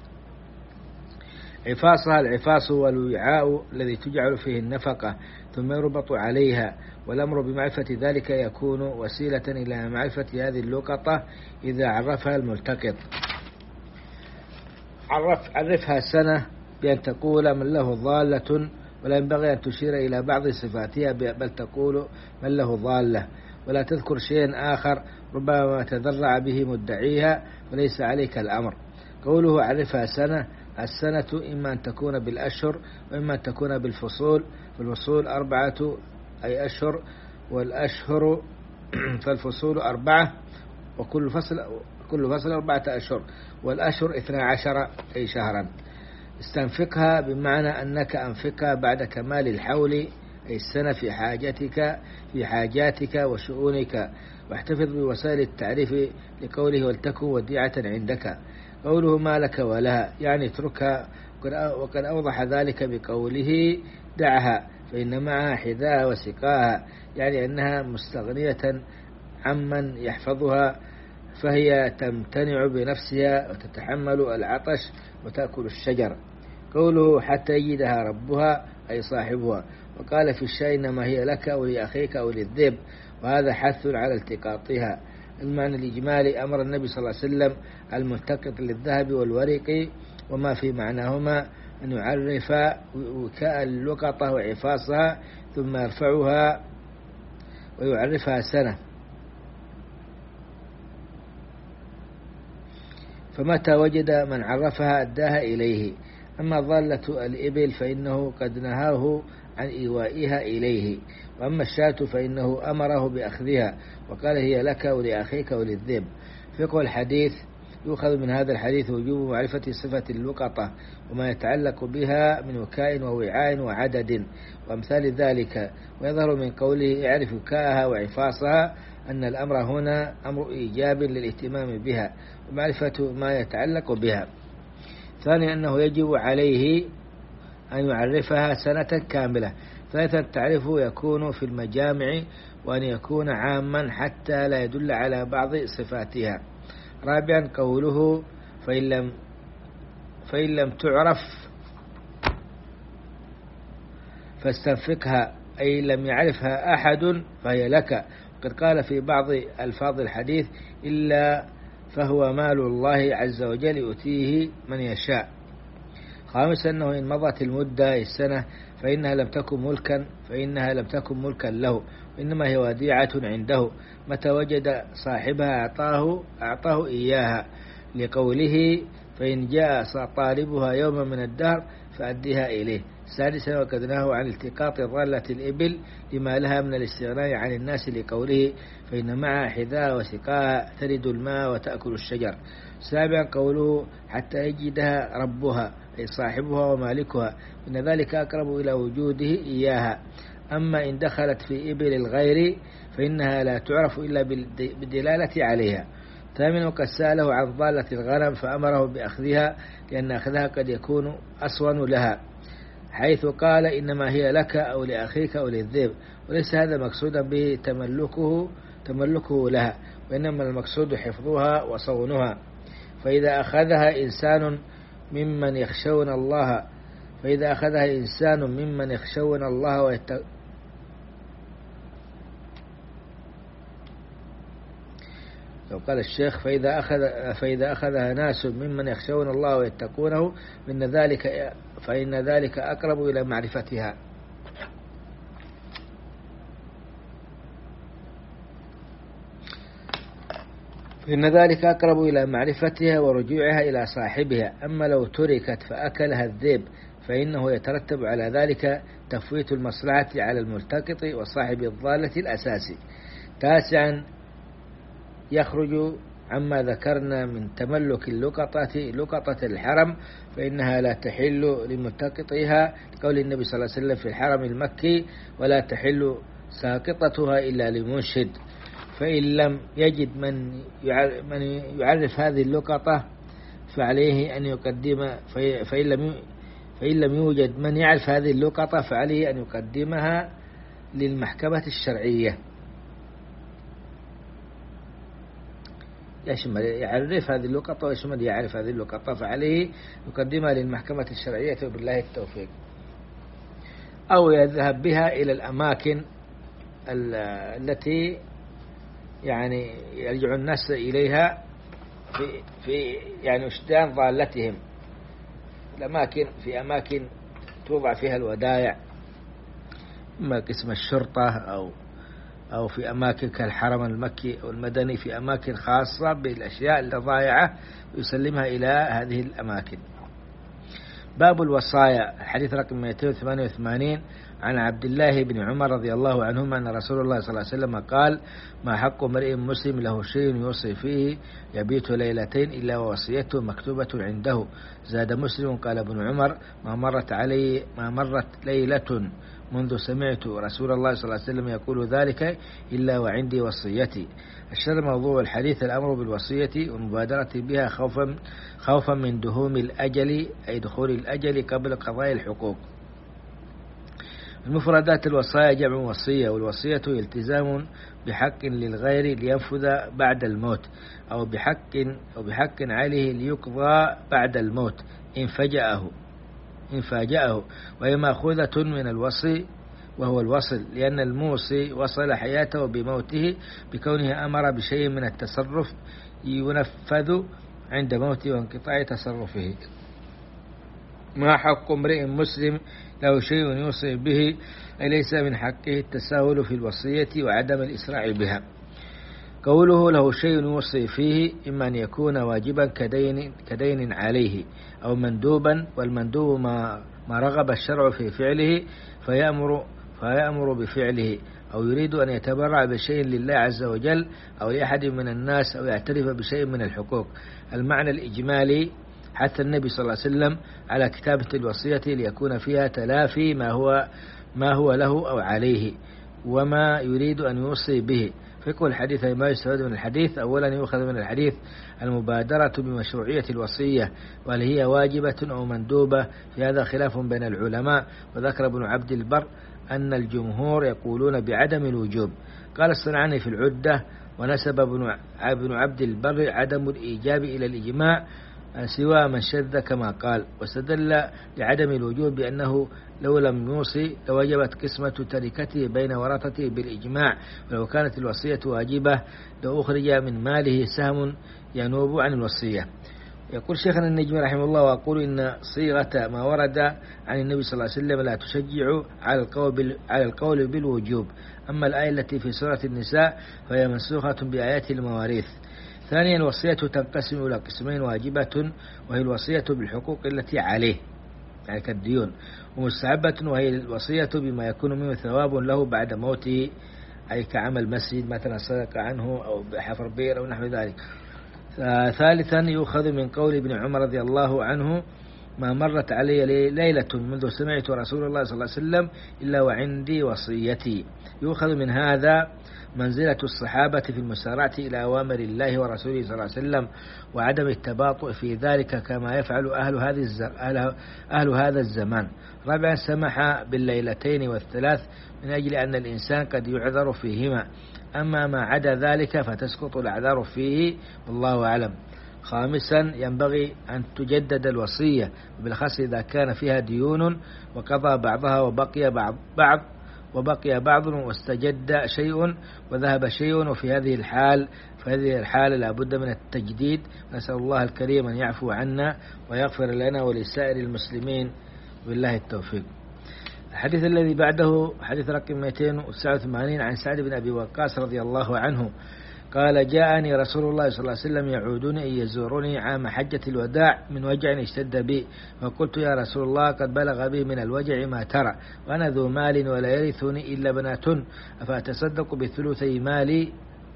عفاصها، العفاص هو الوعاء الذي تجعل فيه النفقة ثم يربط عليها، والأمر بمعرفة ذلك يكون وسيلة إلى معرفة هذه اللقطة إذا عرفها الملتقط. عرف عرفها سنة بأن تقول من له ضالة، ولا ينبغي أن تشير إلى بعض صفاتها، بل تقول من له ضالة، ولا تذكر شيئا آخر ربما تذرع به مدعيها وليس عليك الأمر. قوله عرفها سنة، السنة إما أن تكون بالأشهر وإما أن تكون بالفصول، فالفصول أربعة أي أشهر، والأشهر فالفصول أربعة، وكل فصل كل فصل أربعة أشهر، والأشهر اثنا عشر أي شهرا. استنفقها بمعنى أنك أنفقها بعد كمال الحول أي السنة في حاجتك في حاجاتك وشؤونك، واحتفظ بوسائل التعريف لقوله ولتكن وديعة عندك. قوله ما لك ولها يعني اتركها، وقد أوضح ذلك بقوله دعها فإن معها حذاء وسقاها، يعني أنها مستغنية عمن يحفظها، فهي تمتنع بنفسها وتتحمل العطش وتأكل الشجر. قوله حتى يجدها ربها أي صاحبها. وقال في الشاء إنما هي لك أو لأخيك أو للذئب، وهذا حث على التقاطها. المعنى الإجمالي: أمر النبي صلى الله عليه وسلم الملتقط للذهب والورق وما في معناهما أن يعرف وكاء اللقطة وعفاصها ثم يرفعها ويعرفها سنة. فمتى وجد من عرفها أداها إليه. أما ضالة الإبل فإنه قد نهاه عن إيوائها إليه، وأما الشاة فإنه أمره بأخذها وقال هي لك ولأخيك وللذئب. فقه الحديث: يؤخذ من هذا الحديث وجوب معرفة صفة اللقطة وما يتعلق بها من وكاء ووعاء وعدد وأمثال ذلك، ويظهر من قوله اعرف وكاءها وعفاصها أن الأمر هنا أمر إيجاب للاهتمام بها ومعرفة ما يتعلق بها. ثانيا أنه يجب عليه أن يعرفها سنة كاملة. ثالثا التعريف يكون في المجامع وأن يكون عاما حتى لا يدل على بعض صفاتها. رابعا قوله فإن لم, فإن لم تعرف فاستنفقها، أي لم يعرفها أحد فهي لك. وقد قال في بعض ألفاظ الحديث إلا فهو مال الله عز وجل يؤتيه من يشاء. خامسا أنه إن مضت المدة السنة فإنها لم تكن ملكا فإنها لم تكن ملكا له، إنما هي وديعة عنده، متى وجد صاحبها أعطاه أعطاه إياها، لقوله فإن جاء طالبها يوما من الدهر فأديها إليه. سادسا وقد نهوا عن التقاط ضالة الإبل لما لها من الاستغناء عن الناس، لقوله فإن معها حذاء وسقاء ترد الماء وتأكل الشجر. سابعا قوله حتى يجدها ربها، أي صاحبها ومالكها، إن ذلك أقرب إلى وجوده إياها. أما إن دخلت في إبل الغير فإنها لا تعرف إلا بالدلالة عليها. ثامنا وقد سأله عن ضالة الغنم فأمره بأخذها لأن أخذها قد يكون أصون لها، حيث قال إنما هي لك أو لأخيك أو للذئب، وليس هذا مقصودا به تملكه تملكه لها، وإنما المقصود حفظها وصونها. فإذا أخذها إنسان ممن يخشون الله فإذا أخذها إنسان ممن يخشون الله ويت... لو قال الشيخ فإذا أخذ فإذا أخذها ناس ممن يخشون الله ويتقونه من ذلك فإن ذلك أقرب إلى معرفتها. فإن ذلك أقرب إلى معرفتها ورجوعها إلى صاحبها. أما لو تركت فأكلها الذئب فإنه يترتب على ذلك تفويت المصلحة على الملتقط وصاحب الضالة الأساسي. تاسعا يخرج عما ذكرنا من تملك اللقطة لقطة الحرم، فإنها لا تحل لملتقطها، لقول النبي صلى الله عليه وسلم في الحرم المكي ولا تحل ساقطتها إلا لمنشد. فإن لم يجد من من يعرف هذه اللقطة فعليه أن يقدم فإن لم فإن لم يوجد من يعرف هذه اللقطة فعليه أن يقدمها للمحكمة الشرعية. يشمل يعرف هذه اللقطة ويشمل يعرف هذه اللقطة فعليه يقدمها للمحكمة الشرعية وبالله التوفيق، أو يذهب بها إلى الأماكن التي يعني يرجع الناس إليها في في يعني وجدان ضالتهم، الأماكن في أماكن توضع فيها الودائع، إما قسم الشرطة أو أو في أماكن كالحرم المكي أو المدني، في أماكن خاصة بالأشياء الضائعة ويسلمها إلى هذه الأماكن. باب الوصايا. الحديث رقم مئتين وثمانية وثمانين عن عبد الله بن عمر رضي الله عنهما أن رسول الله صلى الله عليه وسلم قال: ما حق امرئ مسلم له شيء يوصي فيه يبيت ليلتين إلا ووصيته مكتوبة عنده. زاد مسلم قال ابن عمر: ما مرت علي ما مرت ليلة منذ سمعت رسول الله صلى الله عليه وسلم يقول ذلك إلا وعندي وصيتي. الشر موضوع الحديث الأمر بالوصية والمبادرة بها خوفا خوفا من دهوم الأجل، أي دخول الأجل قبل قضاء الحقوق. المفردات الوصايا جمع وصية، والوصية التزام بحق للغير لينفذ بعد الموت، أو بحق أو بحق عليه ليقضى بعد الموت إن فجأه إن فاجأه وهي مأخوذة من الوصي وهو الوصل، لأن الموصي وصل حياته بموته بكونه أمر بشيء من التصرف ينفذ عند موته وانقطاع تصرفه. ما حق امرئ مسلم له شيء يوصي به، أي ليس من حقه التساهل في الوصية وعدم الإسراع بها. قوله له شيء يوصي فيه إما أن يكون واجبا كدين, كدين عليه أو مندوبا، والمندوب ما, ما رغب الشرع في فعله فيأمر, فيأمر بفعله، أو يريد أن يتبرع بشيء لله عز وجل أو لأحد من الناس، أو يعترف بشيء من الحقوق. المعنى الإجمالي حتى النبي صلى الله عليه وسلم على كتابة الوصية ليكون فيها تلافي ما هو, ما هو له أو عليه وما يريد أن يوصي به. فقه الحديث ما يستفاد من الحديث: أولا يؤخذ من الحديث المبادرة بمشروعية الوصية، وهل هي واجبة أو مندوبة؟ في هذا خلاف بين العلماء، وذكر ابن عبد البر أن الجمهور يقولون بعدم الوجوب. قال الصنعاني في العدة: ونسب ابن عبد البر عدم الإيجاب إلى الإجماع سوى من شذ كما قال، واستدل لعدم الوجوب بأنه لو لم يوصي لوجبت قسمة تركته بين ورثته بالإجماع، ولو كانت الوصية واجبة لو أخرج من ماله سهم ينوب عن الوصية. يقول شيخنا النجمي رحمه الله: وأقول إن صيغة ما ورد عن النبي صلى الله عليه وسلم لا تشجع على القول, على القول بالوجوب. أما الآية التي في سورة النساء فهي منسوخة بآيات المواريث. ثانيا الوصية تنقسم إلى قسمين: واجبة وهي الوصية بالحقوق التي عليه يعني كالديون، ومستحبة وهي الوصية بما يكون منه ثواب له بعد موته، أي كعمل مسجد مثلا صدق عنه أو حفر بئر أو نحو ذلك. ثالثا يؤخذ من قول ابن عمر رضي الله عنه: ما مرت علي ليلة منذ سمعت رسول الله صلى الله عليه وسلم إلا وعندي وصيتي. يؤخذ من هذا منزلة الصحابة في المسارعة إلى أوامر الله ورسوله صلى الله عليه وسلم، وعدم التباطؤ في ذلك كما يفعل أهل, هذه أهل هذا الزمان. رابعا سمح بالليلتين والثلاث من أجل أن الإنسان قد يعذر فيهما، أما ما عدا ذلك فتسقط الأعذار فيه والله أعلم. خامسا ينبغي أن تجدد الوصية، بالخاص إذا كان فيها ديون وقضى بعضها وبقي بعض, بعض وبقي بعض واستجد شيء وذهب شيء، وفي هذه الحال فهذه الحالة لا بد من التجديد. نسأل الله الكريم أن يعفو عنا ويغفر لنا ولسائر المسلمين، بالله التوفيق. الحديث الذي بعده حديث رقم مئتين وتسعة وثمانين عن سعد بن أبي وقاص رضي الله عنه قال: جاءني رسول الله صلى الله عليه وسلم يعودني يزورني عام حجة الوداع من وجع اشتد بي، فقلت: يا رسول الله قد بلغ بي من الوجع ما ترى، وأنا ذو مال ولا يرثني إلا بنات، أفأتصدق بثلثي مالي؟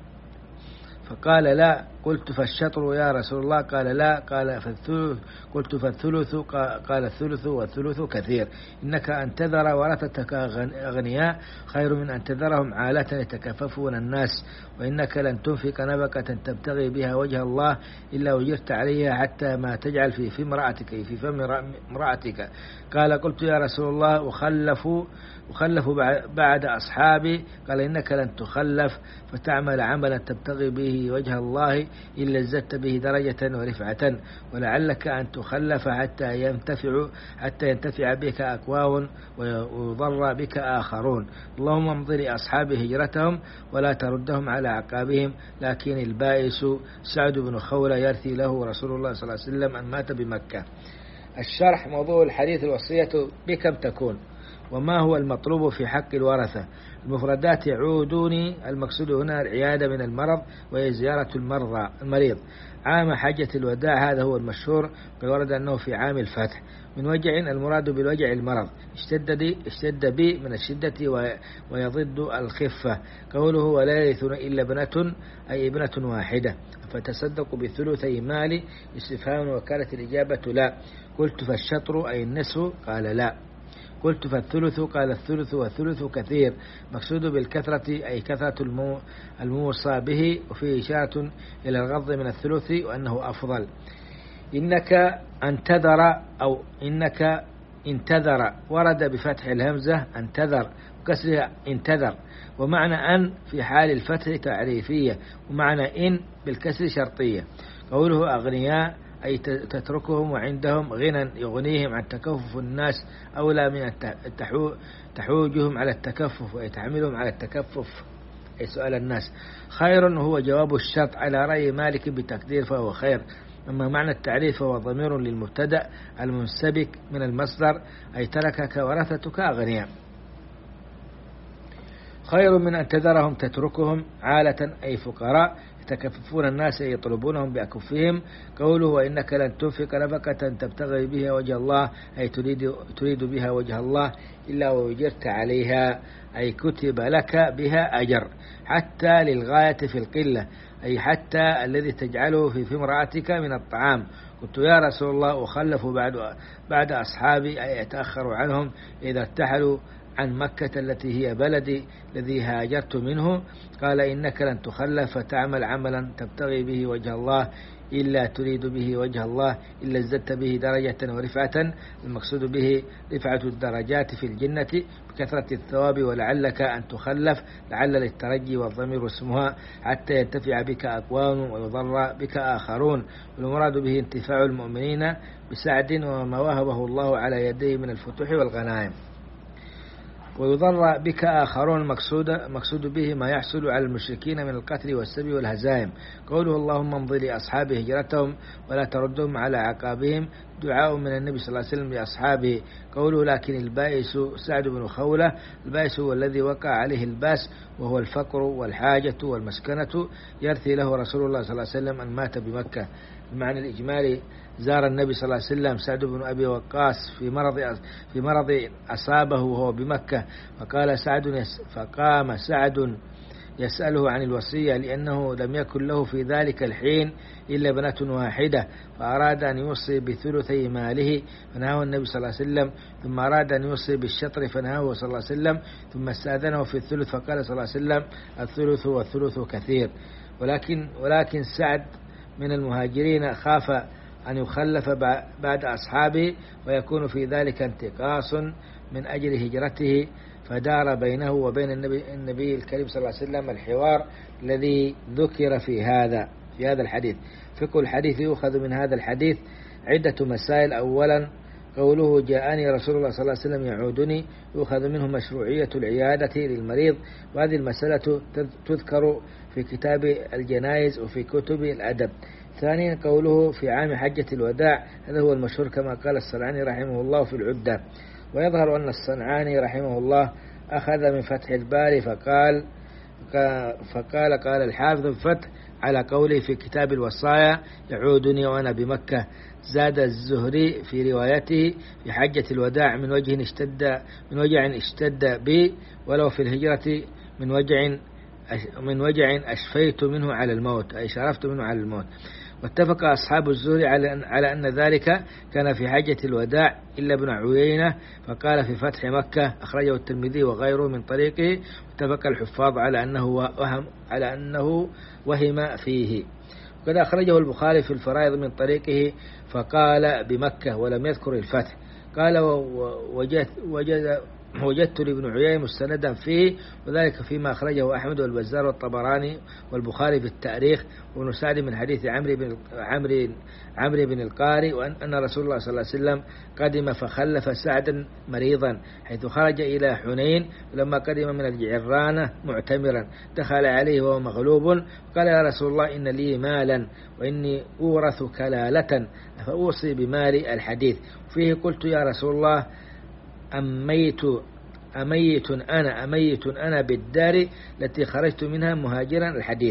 فقال: لا. قلت: فالشطر يا رسول الله؟ قال: لا. قال: فالثلث؟ قلت: فالثلث؟ قال: الثلث والثلث كثير. إنك أن تذر ورثتك أغنياء خير من أن تذرهم عالة يتكففون الناس، وإنك لن تنفق نفقة تبتغي بها وجه الله إلا وجرت عليها حتى ما تجعل في في امرأتك في فم امرأتك. قال: قلت: يا رسول الله أخلف أخلف بعد أصحابي؟ قال: إنك لن تخلف فتعمل عملا تبتغي به وجه الله إلا ازددت به درجة ورفعة، ولعلك أن تخلف حتى ينتفع حتى ينتفع بك أقوام ويضر بك آخرون. اللهم امض لأصحاب هجرتهم ولا تردهم على عقابهم. لكن البائس سعد بن خولة يرثي له رسول الله صلى الله عليه وسلم أن مات بمكة. الشرح: موضوع الحديث الوصية بكم تكون، وما هو المطلوب في حق الورثة. المفردات: يعودوني، المقصود هنا العيادة من المرض وهي زيارة المرضى المريض. عام حجة الوداع هذا هو المشهور، قد ورد أنه في عام الفتح. من وجع المراد بالوجع المرض، اشتد اشتد بي من الشدة ويضد الخفة. قوله: ولا يرثون إلا ابنة أي ابنة واحدة. فتصدق بثلثي مالي استفهام، وكانت الإجابة لا. قلت: فالشطر أي النصف؟ قال: لا. قلت: فالثلث؟ قال: الثلث والثلث كثير. مقصود بالكثرة أي كثرة المو الموصى به، وفيه إشارة إلى الغض من الثلث وأنه أفضل. إنك انتظر أو إنك انتظر ورد بفتح الهمزة انتظر وكسرها انتظر، ومعنى أن في حال الفتح تعريفية، ومعنى إن بالكسر شرطية. قوله أغنياء أي تتركهم وعندهم غنى يغنيهم عن تكفف الناس، أولى من تحوجهم على التكفف ويتحملهم على التكفف أي سؤال الناس. خير هو جواب الشرط على رأي مالك بتقدير فهو خير. أما معنى التعريف فهو ضمير للمبتدأ المنسبك من المصدر، أي تركك ورثتك أغنياء. خير من أن تذرهم تتركهم عالة أي فقراء يتكففون الناس يطلبونهم بأكفهم. قوله وإنك لن تنفق نفقة تبتغي بها وجه الله أي تريد, تريد بها وجه الله إلا ووجرت عليها أي كتب لك بها أجر، حتى للغاية في القلة أي حتى الذي تجعله في امرأتك من الطعام. قلت يا رسول الله أخلف بعد, بعد أصحابي أي أتأخر عنهم إذا ارتحلوا عن مكة التي هي بلدي الذي هاجرت منه. قال إنك لن تخلف فتعمل عملا تبتغي به وجه الله إلا تريد به وجه الله إلا ازددت به درجة ورفعة. المقصود به رفعة الدرجات في الجنة بكثرة الثواب، ولعلك أن تخلف لعل للترجي والضمير اسمها حتى ينتفع بك أقوام ويضر بك آخرون. والمراد به انتفاع المؤمنين بسعد وما وهبه الله على يديه من الفتوح والغنائم. ويضر بك آخرون مقصود, مقصود به ما يحصل على المشركين من القتل والسبي والهزائم. قوله اللهم امضي لأصحاب هجرتهم ولا تردهم على عقابهم دعاء من النبي صلى الله عليه وسلم لأصحابه. قوله لكن البائس سعد بن خولة، البائس هو الذي وقع عليه الباس وهو الفقر والحاجة والمسكنة، يرثي له رسول الله صلى الله عليه وسلم أن مات بمكة. المعنى الإجمالي زار النبي صلى الله عليه وسلم سعد بن أبي وقاص في مرض في مرض أصابه وهو بمكة، فقال سعد فقام سعد يسأله عن الوصية لأنه لم يكن له في ذلك الحين إلا بنة واحدة، فأراد أن يوصي بثلثي ماله فنهاه النبي صلى الله عليه وسلم، ثم أراد أن يوصي بالشطر فنهاه صلى الله عليه وسلم، ثم استأذنه في الثلث فقال صلى الله عليه وسلم الثلث والثلث كثير. ولكن ولكن سعد من المهاجرين خاف أن يخلف بعد أصحابه ويكون في ذلك انتقاص من أجل هجرته، فدار بينه وبين النبي, النبي الكريم صلى الله عليه وسلم الحوار الذي ذكر في هذا في هذا الحديث. فقه الحديث يؤخذ من هذا الحديث عدة مسائل. أولا قوله جاءني رسول الله صلى الله عليه وسلم يعودني، يؤخذ منه مشروعية العيادة للمريض، وهذه المسألة تذكر في كتاب الجنائز وفي كتب الأدب. ثانيا قوله في عام حجة الوداع، هذا هو المشهور كما قال الصنعاني رحمه الله في العدة. ويظهر أن الصنعاني رحمه الله أخذ من فتح الباري فقال فقال قال الحافظ الفتح على قوله في كتاب الوصايا يعودني وأنا بمكة. زاد الزهري في روايته في حجة الوداع من وجه اشتد من وجع اشتد بي ولو في الهجرة من وجع من وجع أشفيت منه على الموت أي شرفت منه على الموت. واتفق أصحاب الزهري على أن, على أن ذلك كان في حجة الوداع إلا ابن عيينة، فقال في فتح مكة أخرجه الترمذي وغيره من طريقه. واتفق الحفاظ على أنه وهم على أنه وهم فيه. وقد أخرجه البخاري في الفرائض من طريقه فقال بمكة ولم يذكر الفتح. قال وجدت وجد وجدت لابن عيينة مستندا فيه، وذلك فيما أخرجه أحمد والبزار والطبراني والبخاري في التاريخ وابن سعد من حديث عمرو بن عمرو عمرو بن القاري، وأن أن رسول الله صلى الله عليه وسلم قدم فخلف سعدا مريضا حيث خرج إلى حنين، ولما قدم من الجعرانة معتمرا دخل عليه وهو مغلوب قال يا رسول الله إن لي مالا وإني أورث كلالة فأوصي بمالي الحديث. فيه قلت يا رسول الله أميت أميت أنا أميت أنا بالدار التي خرجت منها مهاجرا الحديث.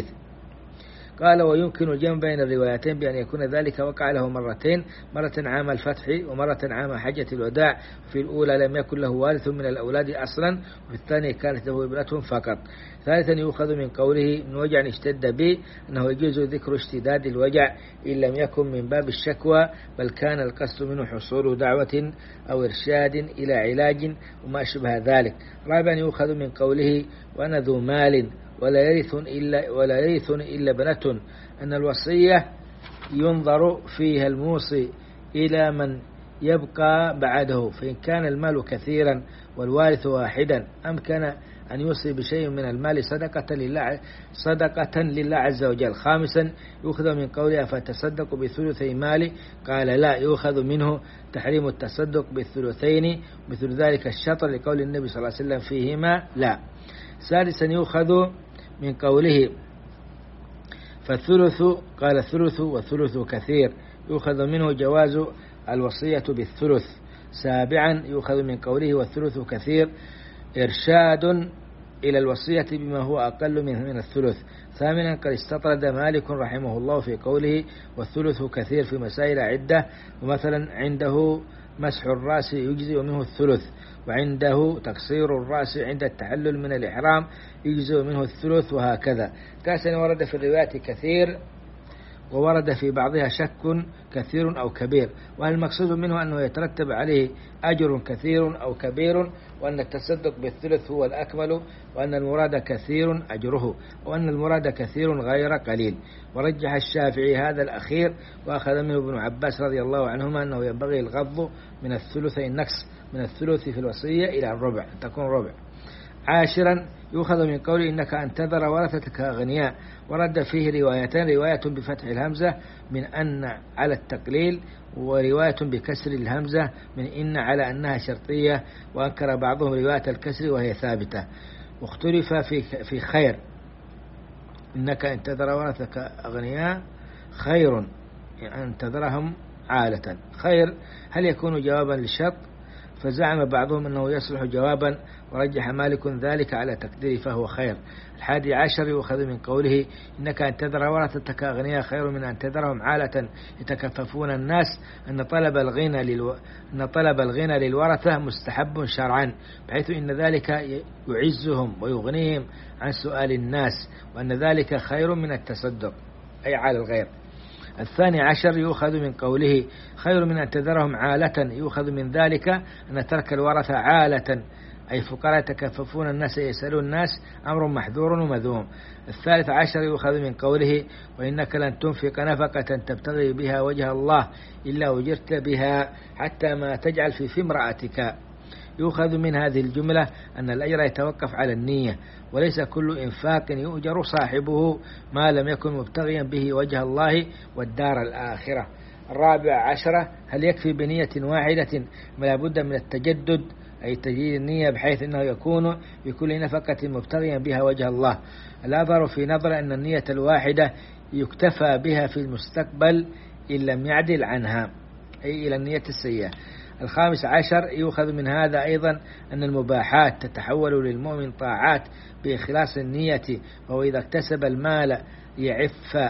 قال ويمكن الجمع بين الروايتين بأن يكون ذلك وقع له مرتين، مرة عام الفتح ومرة عام حجة الوداع. في الأولى لم يكن له وارث من الأولاد أصلا، وفي الثانية كانت له ابنة فقط. ثالثا يؤخذ من قوله من وجع اشتد به أنه يجوز ذكر اشتداد الوجع إن لم يكن من باب الشكوى، بل كان القصد منه حصول دعوة أو إرشاد إلى علاج وما أشبه ذلك. رابعا يؤخذ من قوله وأنا ذو مال ولا يرث إلا ولا يرث إلا بنة أن الوصية ينظر فيها الموصي إلى من يبقى بعده، فإن كان المال كثيرا والوارث واحدا أمكن أن يوصي بشيء من المال صدقة لله صدقة لله عز وجل. خامسا يؤخذ من قولها فتصدق بثلثي مالي، قال لا، يؤخذ منه تحريم التصدق بالثلثين مثل ذلك الشطر لقول النبي صلى الله عليه وسلم فيهما لا. سادسا يؤخذ من قوله فالثلث، قال الثلث والثلث كثير، يؤخذ منه جواز الوصية بالثلث. سابعا يؤخذ من قوله والثلث كثير إرشاد إلى الوصية بما هو أقل من من الثلث. ثامنا قد استطرد مالك رحمه الله في قوله والثلث كثير في مسائل عدة، ومثلا عنده مسح الرأس يجزئ منه الثلث، وعنده تقصير الرأس عند التحلل من الإحرام يجزئ منه الثلث، وهكذا. تاسعا ورد في الروايات كثير، وورد في بعضها شك كثير أو كبير، وأن المقصود منه أنه يترتب عليه أجر كثير أو كبير، وأن التصدق بالثلث هو الأكمل، وأن المراد كثير أجره، وأن المراد كثير غير قليل. ورجح الشافعي هذا الأخير، وأخذ منه ابن عباس رضي الله عنهما أنه ينبغي الغض من الثلث، النقص من الثلث في الوصية إلى الربع، تكون ربع. عاشرا يؤخذ من قوله إنك أن تذر ورثتك أغنياء، ورد فيه روايتان، رواية بفتح الهمزة من أن على التقليل، ورواية بكسر الهمزة من إن على أنها شرطية، وأنكر بعضهم رواية الكسر وهي ثابتة. واختلف في في خير، إنك أن تذر ورثتك أغنياء خير أن تذرهم عالة. خير هل يكون جوابا للشرط؟ فزعم بعضهم أنه يصلح جوابا، ورجح مالك ذلك على تقديره فهو خير. الحادي عشر يؤخذ من قوله إنك أن تذر ورثتك أغنياء خير من أن تذرهم عالة يتكففون الناس، أن طلب الغنى للو... أن طلب الغنى للورثة مستحب شرعا، بحيث إن ذلك يعزهم ويغنيهم عن سؤال الناس، وأن ذلك خير من التصدق أي على الغير. الثاني عشر يؤخذ من قوله خير من أن تذرهم عالة، يؤخذ من ذلك أن ترك الورثة عالة أي فقراء يتكففون الناس يسألون الناس أمر محذور ومذموم. الثالث عشر يؤخذ من قوله وإنك لن تنفق نفقة تبتغي بها وجه الله إلا أجرت بها حتى ما تجعل في في امرأتك. يؤخذ من هذه الجملة أن الأجر يتوقف على النية، وليس كل إنفاق يؤجر صاحبه ما لم يكن مبتغيا به وجه الله والدار الآخرة. الرابع عشرة هل يكفي بنية واحدة ولا بد من التجدد، أي تجديد النية بحيث أنه يكون بكل نفقة مبتغيا بها وجه الله. الأظهر في نظر أن النية الواحدة يكتفى بها في المستقبل إن لم يعدل عنها، أي إلى النية السيئة. الخامس عشر يؤخذ من هذا أيضا أن المباحات تتحول للمؤمن طاعات بإخلاص النية، وهو إذا اكتسب المال يعف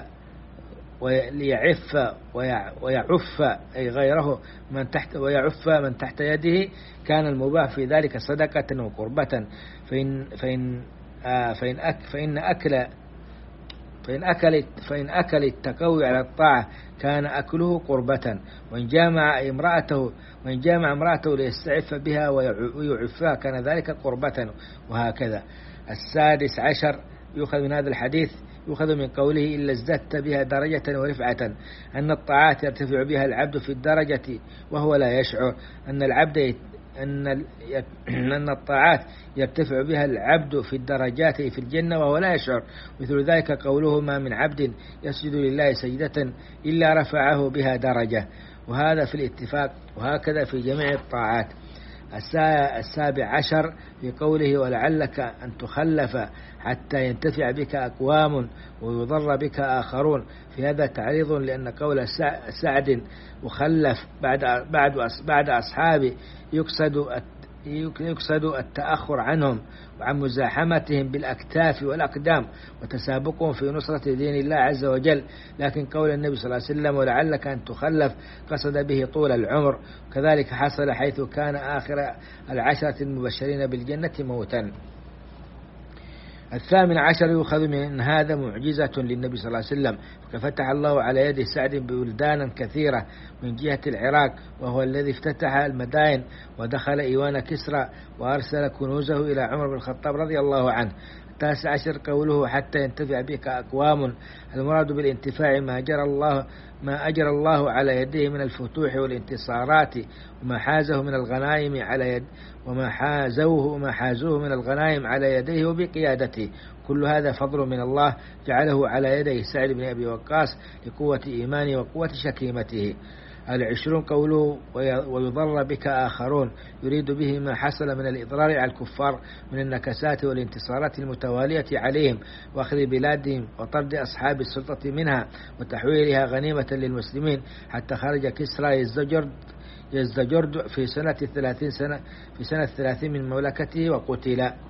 ويعف ويعف أي غيره من تحت ويعف من تحت يده، كان المباح في ذلك صدقة وقربة. فإن فإن آه فإن أك فإن أكل فإن أكل فإن أكل التقوي على الطاعة كان أكله قربة، وإن جامع امرأته وإن جامع امرأته ليستعف بها ويعفها كان ذلك قربة، وهكذا. السادس عشر يؤخذ من هذا الحديث يؤخذ من قوله إلا ازددت بها درجة ورفعة، أن الطاعات يرتفع بها العبد في الدرجة وهو لا يشعر، أن العبد أن أن الطاعات يرتفع بها العبد في الدرجات في الجنة وهو لا يشعر، مثل ذلك قوله ما من عبد يسجد لله سجدة إلا رفعه بها درجة، وهذا في الاتفاق، وهكذا في جميع الطاعات. السابع عشر في قوله ولعلك أن تخلف حتى ينتفع بك أقوام ويضر بك آخرون، في هذا تعريض لأن قول سعد مخلف بعد بعد بعد أصحابه يقصد يقصد التأخر عنهم وعن مزاحمتهم بالأكتاف والأقدام وتسابقهم في نصرة دين الله عز وجل، لكن قول النبي صلى الله عليه وسلم ولعلك أن تخلف قصد به طول العمر، كذلك حصل حيث كان آخر العشرة المبشرين بالجنة موتا. الثامن عشر يؤخذ من هذا معجزة للنبي صلى الله عليه وسلم، ففتح الله على يد سعد ببلدانا كثيرة من جهة العراق، وهو الذي افتتح المدائن ودخل إيوان كسرى وأرسل كنوزه إلى عمر بن الخطاب رضي الله عنه. التاسع عشر قوله حتى ينتفع بك أقوام، المراد بالانتفاع ما جرى الله ما أجرى الله على يده من الفتوح والانتصارات، وما حازه من الغنائم على يد وما حازوه وما حازوه من الغنائم على يديه وبقيادته، كل هذا فضل من الله جعله على يدي سعد بن أبي وقاص لقوة إيمانه وقوة شكيمته. العشرون قوله ويضر بك آخرون، يريد به ما حصل من الإضرار على الكفار من النكسات والانتصارات المتوالية عليهم وأخذ بلادهم وطرد أصحاب السلطة منها وتحويلها غنيمة للمسلمين، حتى خرج كسرى يزدجرد يزدجرد في سنة ثلاثين سنة في سنة ثلاثين من مملكته وقتل.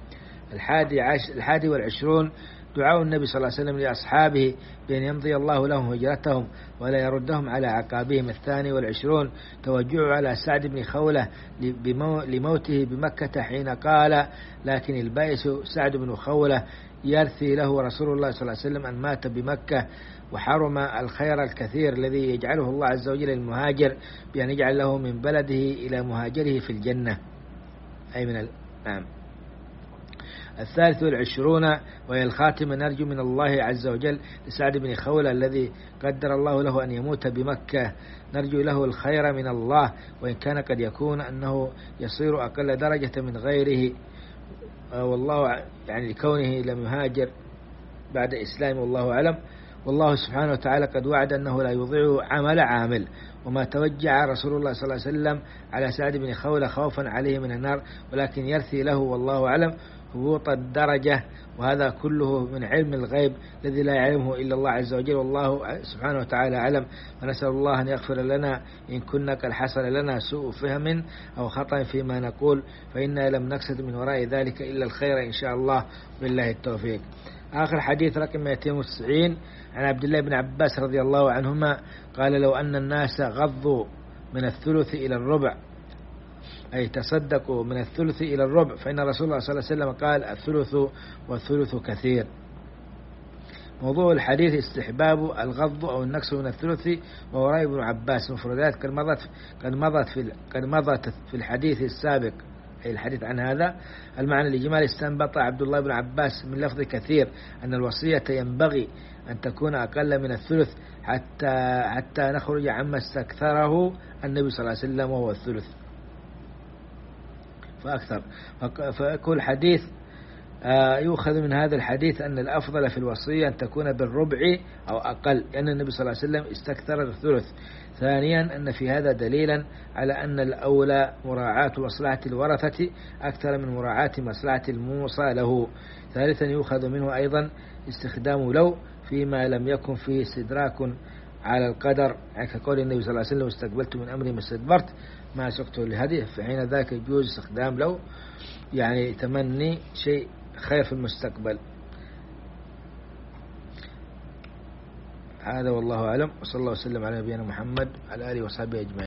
الحادي, عش الحادي والعشرون دعاء النبي صلى الله عليه وسلم لأصحابه بأن يمضي الله لهم هجرتهم ولا يردهم على عقابهم. الثاني والعشرون توجعه على سعد بن خولة لموته بمكة حين قال: لكن البائس سعد بن خولة يرثي له رسول الله صلى الله عليه وسلم أن مات بمكة، وحرم الخير الكثير الذي يجعله الله عز وجل للمهاجر بأن يجعل له من بلده إلى مهاجره في الجنة، أي من ال... نعم. الثالث والعشرون وهي الخاتمة، نرجو من الله عز وجل لسعد بن خولة الذي قدر الله له أن يموت بمكة، نرجو له الخير من الله، وإن كان قد يكون أنه يصير أقل درجة من غيره، والله يعني لكونه لم يهاجر بعد إسلام، والله أعلم. والله سبحانه وتعالى قد وعد أنه لا يضيع عمل عامل، وما توجع رسول الله صلى الله عليه وسلم على سعد بن خولة خوفا عليه من النار، ولكن يرثي له والله أعلم هبوط الدرجة، وهذا كله من علم الغيب الذي لا يعلمه إلا الله عز وجل، والله سبحانه وتعالى أعلم. ونسأل الله أن يغفر لنا إن كنا قد حصل لنا سوء فهم أو خطأ فيما نقول، فإنا لم نقصد من وراء ذلك إلا الخير إن شاء الله، بالله التوفيق. آخر حديث رقم مئتين وتسعين عن عبد الله بن عباس رضي الله عنهما قال: لو أن الناس غضوا من الثلث إلى الربع، أي تصدقوا من الثلث إلى الربع، فإن رسول الله صلى الله عليه وسلم قال: الثلث والثلث كثير. موضوع الحديث استحباب الغض أو النقص من الثلث، ووراء ابن عباس مفردات قد مضت قد مضت في قد مضت في الحديث السابق، أي الحديث عن هذا المعنى. لجمال استنبط عبد الله بن عباس من لفظ كثير أن الوصية ينبغي أن تكون أقل من الثلث حتى حتى نخرج عما استكثره النبي صلى الله عليه وسلم وهو الثلث فأكثر. فكل حديث يؤخذ من هذا الحديث أن الأفضل في الوصية أن تكون بالربع أو أقل، لأن النبي صلى الله عليه وسلم استكثر الثلث. ثانيا أن في هذا دليلا على أن الأولى مراعاة مصلحة الورثة أكثر من مراعاة مصلحة الموصى له. ثالثا يؤخذ منه أيضا استخدام لو فيما لم يكن فيه استدراك على القدر، يعني كقول النبي صلى الله عليه وسلم: استقبلت من أمري ما استدبرت ما سقته لهديه، فحين ذاك يجوز استخدام لو، يعني تمني شيء خير في المستقبل. هذا والله أعلم، وصلى الله وسلم على نبينا محمد وعلى آله وصحبه أجمعين.